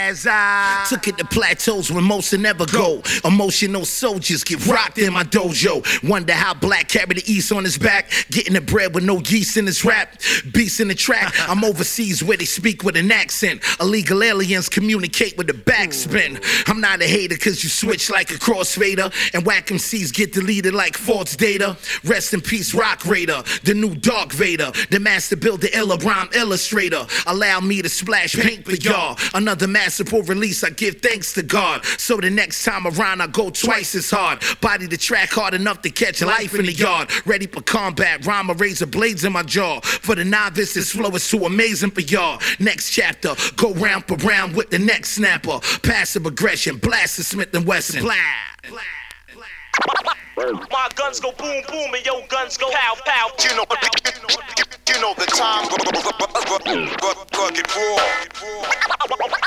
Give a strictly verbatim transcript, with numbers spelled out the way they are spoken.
as I took it to plateaus where most will never go. Emotional soldiers get rocked in my dojo. Wonder how Black carry the East on his back, getting the bread with no yeast in his rap. Beast in the track, I'm overseas where they speak with an accent. Illegal aliens communicate with the backspin. I'm not a hater cause you switch like a crossfader, and whack M Cs get deleted like false data. Rest in peace Rock Raider, the new Dark Vader, the master builder, illa rhyme illustrator. Allow me to splash paint for y'all. Another masterful release, I give thanks to God. So the next time around I go twice as hard. Body the track hard enough to catch life in the yard. Ready for combat, rhyme a razor blades in my jaw. For the novice, this flow is too amazing for y'all. Next chapter, go round for round with the next snapper. Passive aggression, blast the Smith and Wesson. Blah, blah, blah. My guns go boom boom and your guns go pow pow. You know, you know the time. Fucking war.